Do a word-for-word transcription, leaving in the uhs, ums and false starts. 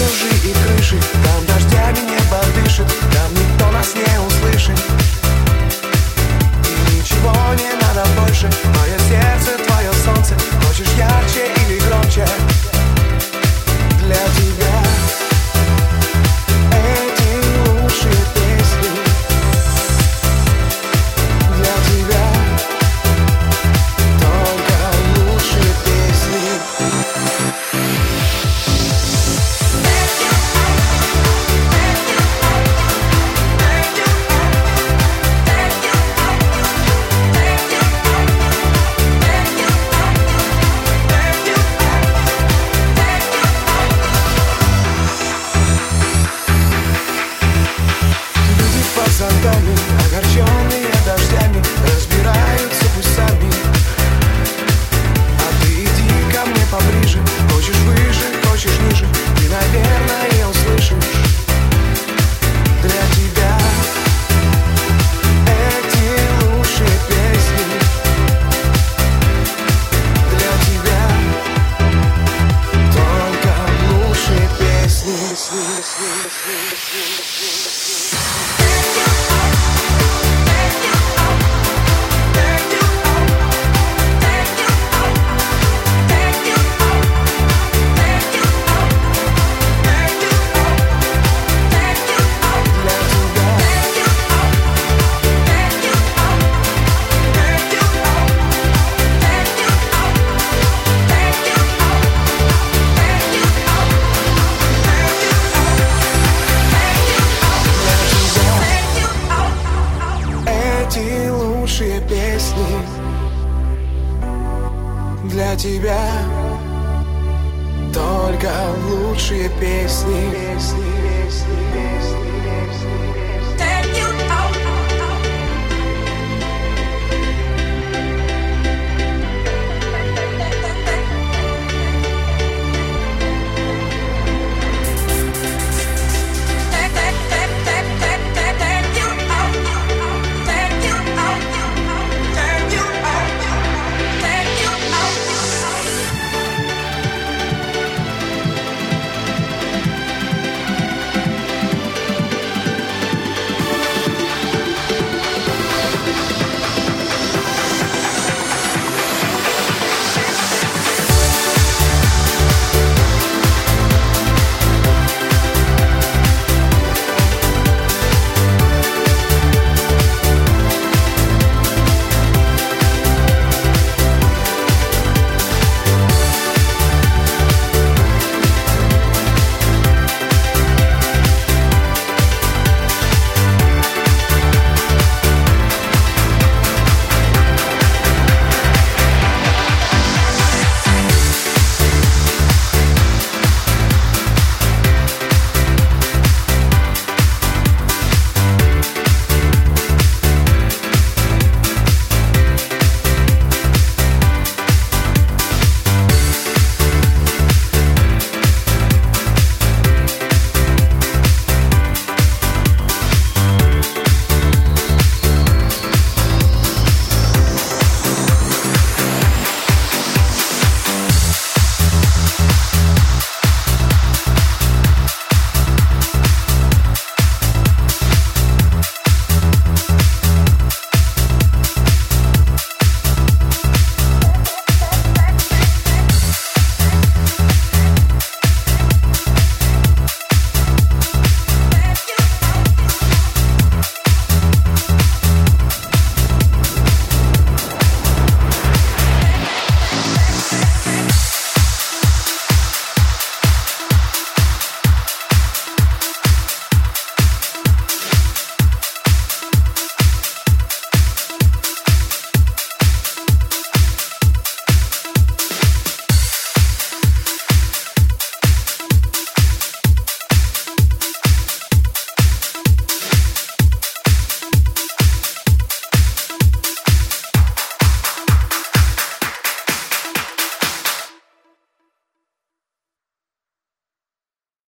лужи и крыши, там дождями небо дышит, там никто нас не услышит. И ничего не надо больше, мое сердце, твое солнце. Хочешь ярче или громче? Для тебя эти лучшие песни. Для тебя только лучшие песни. Зонтами, огорченные дождями, разбираются пусть сами. А ты иди ко мне поближе, хочешь выше, хочешь ниже, ты, наверное, услышишь. Для тебя эти лучшие песни. Для тебя только лучшие песни. Эти лучшие песни. Для тебя только лучшие песни. Песни, песни, песни.